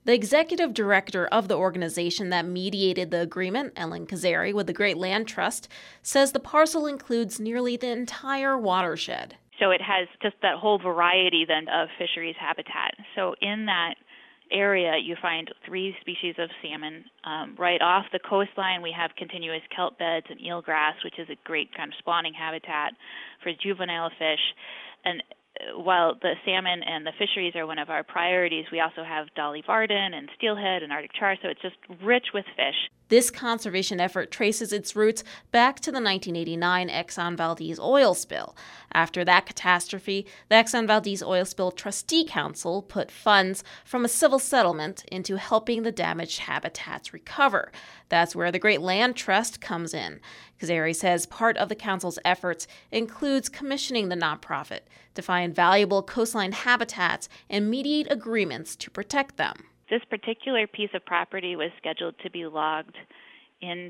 The executive director of the organization that mediated the agreement, Ellen Kazari with the Great Land Trust, says the parcel includes nearly the entire watershed. So it has just that whole variety then of fisheries habitat. So in that area, you find 3 species of salmon. Right off the coastline, we have continuous kelp beds and eelgrass, which is a great kind of spawning habitat for juvenile fish. And while the salmon and the fisheries are one of our priorities, we also have Dolly Varden and steelhead and Arctic char, so it's just rich with fish. This conservation effort traces its roots back to the 1989 Exxon Valdez oil spill. After that catastrophe, the Exxon Valdez Oil Spill Trustee Council put funds from a civil settlement into helping the damaged habitats recover. That's where the Great Land Trust comes in. Kazari says part of the council's efforts includes commissioning the nonprofit to find valuable coastline habitats and mediate agreements to protect them. This particular piece of property was scheduled to be logged in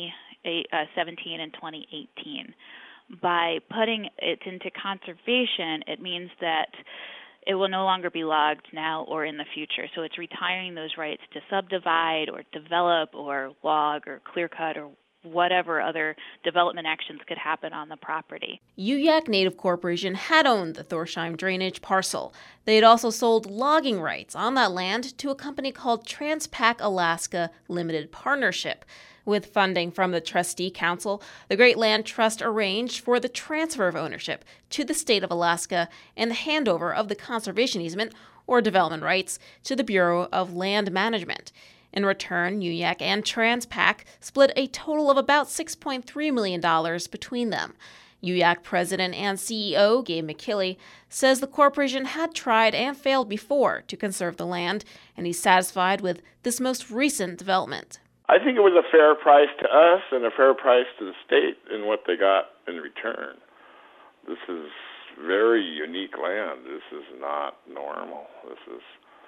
2017 and 2018. By putting it into conservation, it means that it will no longer be logged now or in the future. So it's retiring those rights to subdivide or develop or log or clear cut or whatever other development actions could happen on the property. Yuyak Native Corporation had owned the Thorsheim drainage parcel. They had also sold logging rights on that land to a company called Transpac Alaska Limited Partnership. With funding from the Trustee Council, the Great Land Trust arranged for the transfer of ownership to the state of Alaska and the handover of the conservation easement, or development rights, to the Bureau of Land Management. In return, Yuyak and Transpac split a total of about $6.3 million between them. Yuyak president and CEO Gabe McKilly says the corporation had tried and failed before to conserve the land, and he's satisfied with this most recent development. I think it was a fair price to us and a fair price to the state in what they got in return. This is very unique land. This is not normal. This is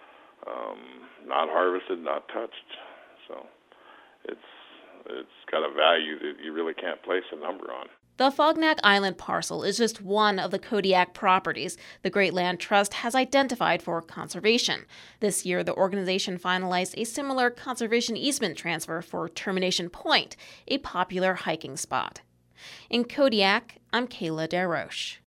not harvested, not touched. So it's got a value that you really can't place a number on. The Fognak Island parcel is just one of the Kodiak properties the Great Land Trust has identified for conservation. This year, the organization finalized a similar conservation easement transfer for Termination Point, a popular hiking spot. In Kodiak, I'm Kayla Desroches.